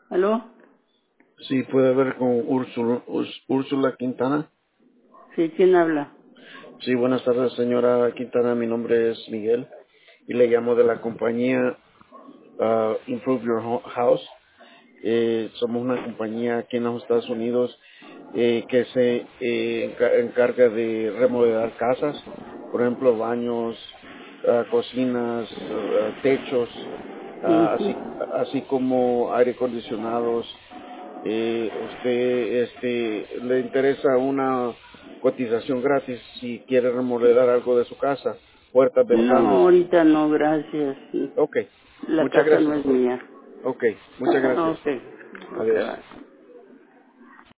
¿Aló? Sí, puede ver con Úrsula Quintana. Sí, ¿quién habla? Sí, buenas tardes, señora Quintana. Mi nombre es Miguel y le llamo de la compañía Improve Your House. Somos una compañía aquí en los Estados Unidos que se encarga de remodelar casas, por ejemplo, baños, cocinas, techos, Ujú. así como aire acondicionados. Usted le interesa una cotización gratis si quiere remodelar algo de su casa, puertas, No, ventanas. ahorita no, gracias. Sí. Ok, La muchas casa no gracias. es mía. Ok, muchas gracias. Ok, ok, Adiós. va.